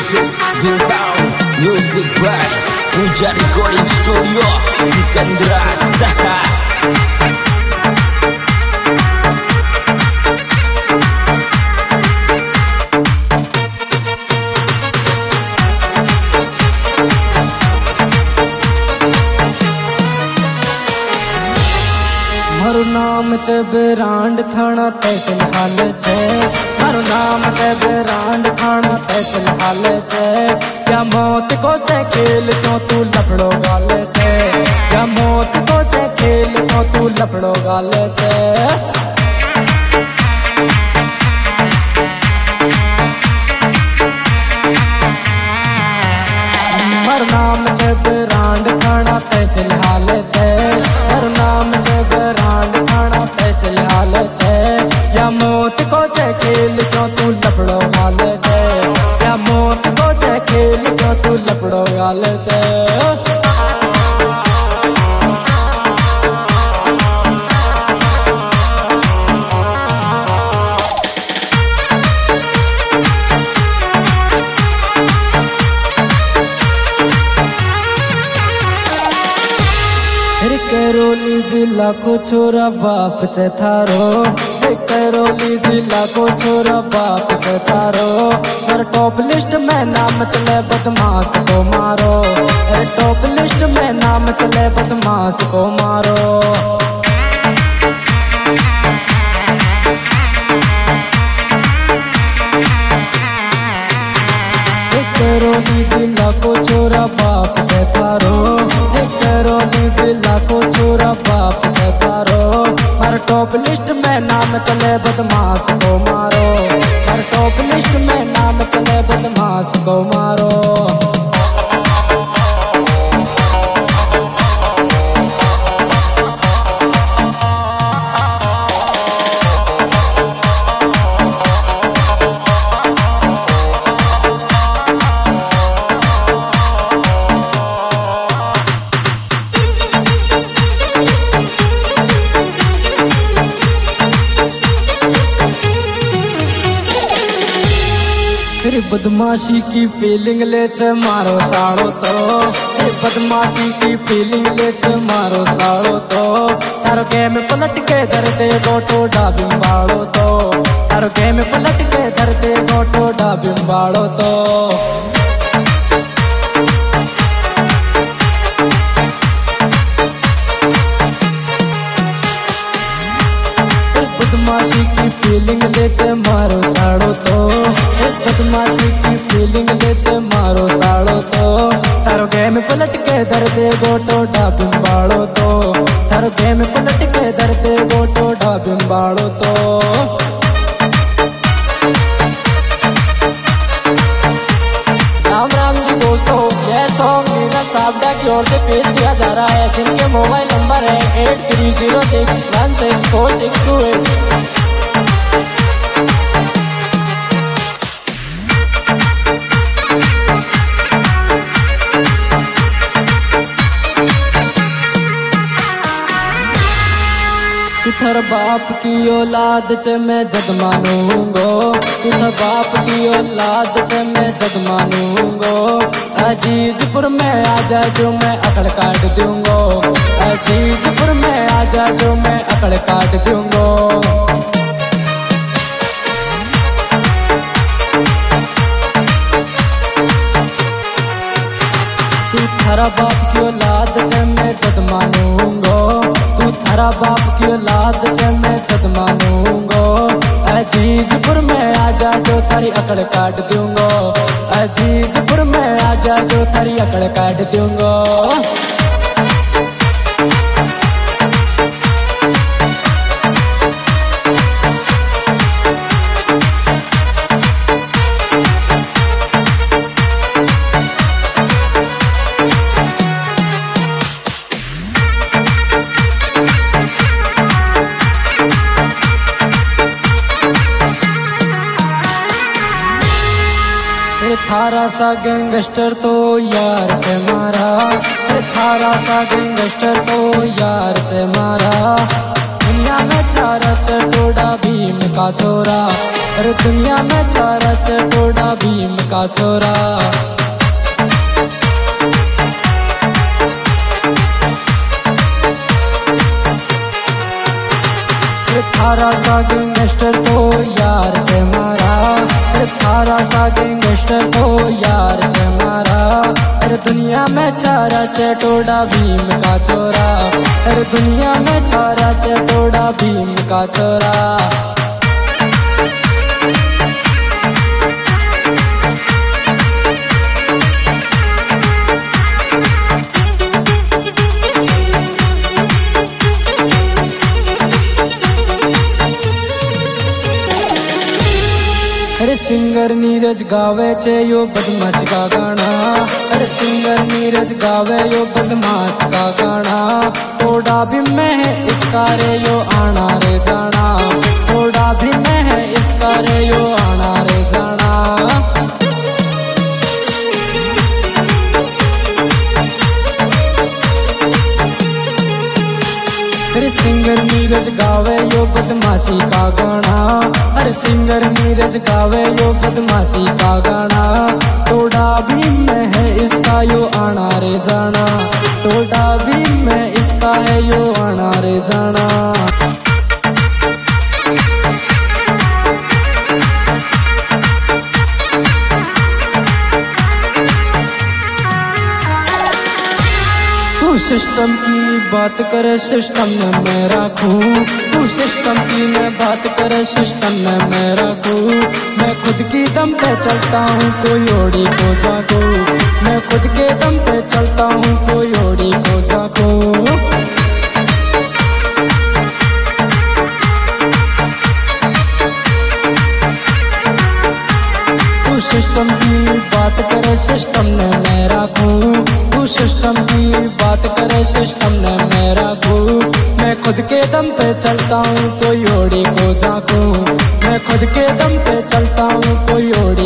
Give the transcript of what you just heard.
Music by Puja Recording Studio Sikandra Saha. मारू नाम छे ब्रांड थाना तहसील हाल छे। मारू नाम छे ब्रांड थाना तहसील हाल छे। क्या मौत को छे खेल क्यों तू लफड़ो गाल छे। क्या मौत को छे खेल क्यों तू लफड़ो गाल छे। मारू नाम छे ब्रांड थाना तहसील हाल छे। मारू नाम छे ब्रांड थाना तहसील हाल छे। या मौत को छे खेल क्यों तू लफड़ो गाल छे। या मौत को छे खेल क्यों तू लफड़ो गाल छे। करौली जिला को छोरा बाप छे थारो। करौली जिला को छोरा बाप छे थारो। और टॉप लिस्ट में नाम चले बदमाश को मारो। टॉप लिस्ट में नाम चले बदमाश को मारो। करौली जिला को छोरा बाप छे थारो। करौली जिला को छोरा बाप छे थारो। हर टॉप लिस्ट में नाम चले बदमाश को मारो। हर टॉप लिस्ट में नाम चले बदमाश को मारो। बदमाशी की फीलिंग ले छे मारो साड़ो तो। बदमाशी की फीलिंग ले छे मारो साड़ो तो। तारो गेम पलट के धर दे गोटो डाबिम्बाड़ो तो। तारो गेम पलट के धर दे गोटो डाबिम्बाड़ो तो। बदमाशी की फीलिंग ले छे मारो साड़ो तो। बदमाशी की फीलिंग ले छे मारो साड़ो तो। तारो गेम पलट के धर दे गोटो डाबिम्बाड़ो तो। तारो गेम पलट के धर दे गोटो डाबिम्बाड़ो तो। राम राम जी दोस्तों, यह सॉन्ग मीरा साबड़ा की ओर से पेश किया जा रहा है, जिनके मोबाइल नंबर है 8306164628। तू थर बाप की औलाद च मैं जग मानूंगो। तू थर बाप की औलाद च मैं जग मानूंगो। अजीजपुर में आजा जो मैं अकड़ काट दूंगो। अजीजपुर में आजा जो मैं अकड़ काट दूंगो। तू थारा बाप की औलाद च मैं जग मानूंगो। तू थारा बाप की औलाद च मैं जग मानूंगो। अजीजपुर में आजा जो थारी अकड़ काट दूंगो। अजीजपुर में आजा जो थारी अकड़ काट दूंगो। थारा सा गैंगस्टर तो यार छे मारा। थारा सा गैंगस्टर तो यार छे मारा। दुनिया में चारा चटोड़ा भीम का छोरा, अरे दुनिया में चारा चटोड़ा भीम का छोरा। थारा सा गैंगस्टर तो यार छे मारा, थारा सा गैंगस्टर तो यार छे मारा। अरे दुनिया में चारा चटोड़ा भीम का छोरा, अरे दुनिया में चारा चटोड़ा भीम का छोरा। अरे सिंगर नीरज गावे छे यो बदमाश का गाना, अरे सिंगर नीरज गावे यो बदमाश का गाना। थोड़ा भी में है इसका रे यो आना रे जाना, थोड़ा भी में है इसका रे यो आना रे जाना। अरे सिंगर नीरज गावे यो बदमाशी का गाना, अरे सिंगर नीरज गावे यो बदमाशी का गाना। थोड़ा भी में है इसका यो आना रे जाना, थोड़ा भी में इसका है यो आना रे जाना। तू सिस्टम की बात करे सिस्टम ने मैं रखूं, तू सिस्टम की मैं बात करे सिस्टम ने मैं रखूं। मैं खुद की दम पे चलता हूँ कोई ओड़ी को जागो, मैं खुद के दम पे चलता हूँ कोई ओड़ी को जागो। तू सिस्टम की बात करे सिस्टम ने मैं रखूं, तू सिस्टम की बात करे सिस्टम ने मैं रखूं। मैं खुद के दम पे चलता हूँ कोई ओड़ी को जागूं, मैं खुद के दम पे चलता हूँ कोई ओड़ी